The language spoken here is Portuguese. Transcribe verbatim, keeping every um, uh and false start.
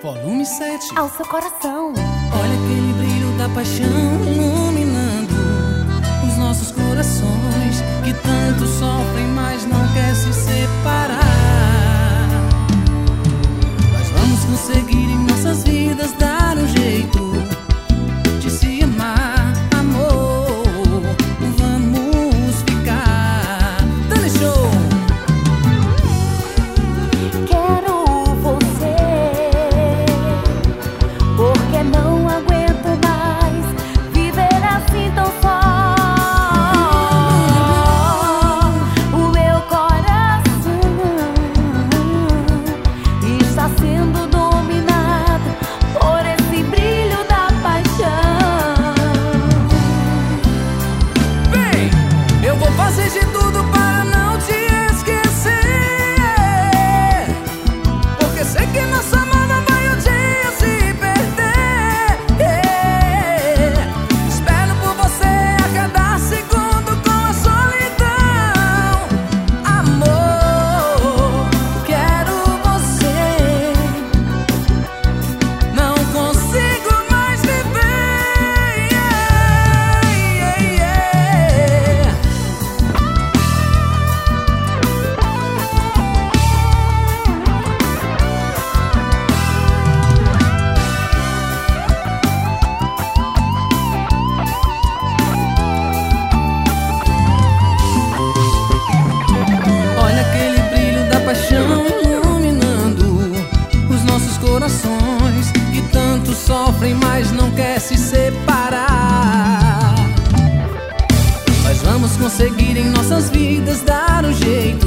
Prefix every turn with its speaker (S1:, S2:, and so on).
S1: Volume sete.
S2: Ao seu coração.
S1: Olha aquele brilho da paixão iluminando os nossos corações, que tanto sofrem, mas não quer se separar. Nós vamos conseguir em nossas vidas dar um jeito de se amar, amor. Vamos ficar. Dani Show.
S2: Quero você, porque não aguento mais viver assim tão só. O meu coração está sendo dominado por esse brilho da paixão.
S1: Bem, eu vou fazer de tudo para não te esquecer, porque sei que nosso amor não vai um dia se perder. Espero por você a cada segundo com a solidão. Amor, quero você, não consigo mais viver. Olha aquele brilho da paixão iluminando os nossos corações, que tanto sofrem, mas não quer se separar. Nós vamos conseguir em nossas vidas dar um jeito